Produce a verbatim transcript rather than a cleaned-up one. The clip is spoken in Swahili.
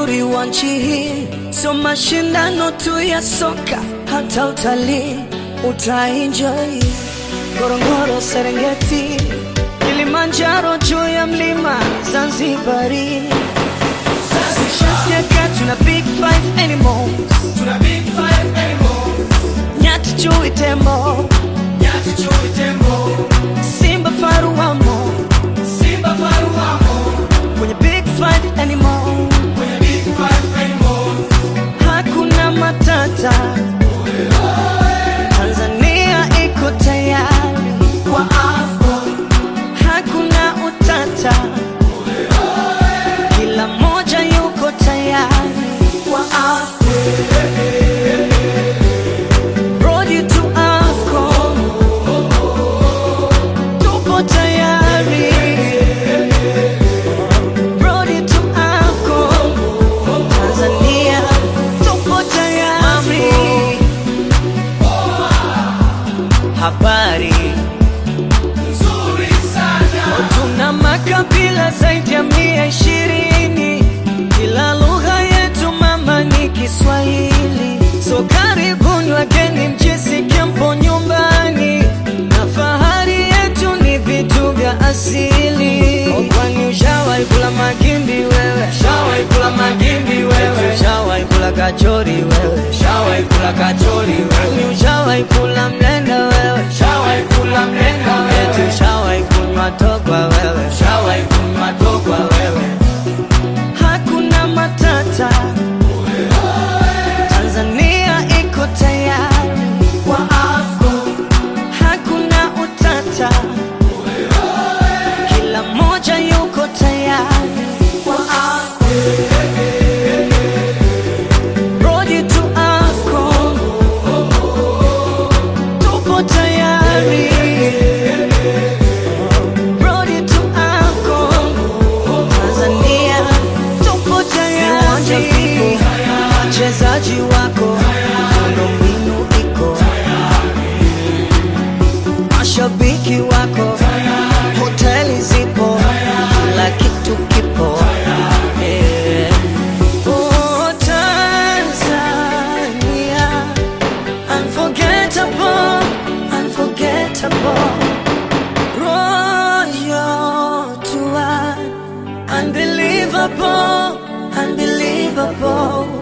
uzuri wa nchi hii sio mashindano tu ya soka, hata utalii utaenjoy. Ngorongoro, Serengeti, Kilimanjaro, juu ya mlima Zanzibari. Tuna big five animals, tuna big five animals. Nyati, chui, tembo, nyati, chui, tembo. Simba, faru wamo, simba, faru wamo. Kwenye big five animals, kwenye big five animals. Hakuna matata. Oe, oe. Tanzania iko tayari kwa AFCON. Hakuna utata. Oe, oe. Kila moja yuko tayari kwa AFCON. Road you to AFCON. Tupo tayari. Road you to AFCON. Tanzania tupo tayari. Habari nzuri sana. Tuna makabila zaidi ya mia ishirini. Kila lugha yetu mama ni Kiswahili. So karibuni wageni mjisikie mpo nyumbani. Na fahari yetu ni vitu vya asili. Kwani ushawahi kula magimbi wewe? Ushawahi kula magimbi wewe? Ushawahi kula kachori wewe? Ushawahi kula kachori wewe? Kwani ushawahi kula mlenda wewe? Ushawahi kula mlenda wewe? Eti ushawahi kunywa togwa wewe? Ushawahi kunywa togwa wewe? Hakuna matata. Tanzania iko tayari kwa AFCON. Hakuna utata. Kila moja yuko tayari kwa AFCON. Road you to AFCON. Tupo tayari. Road you to AFCON. Tanzania tupo tayari. Wachezaji wako, miundombinu iko, mashabiki wako, hoteli zipo, kila kitu kipo. Yeah. Oh, Tanzania, unforgettable, unforgettable. Royal tour, unbelievable, unbelievable.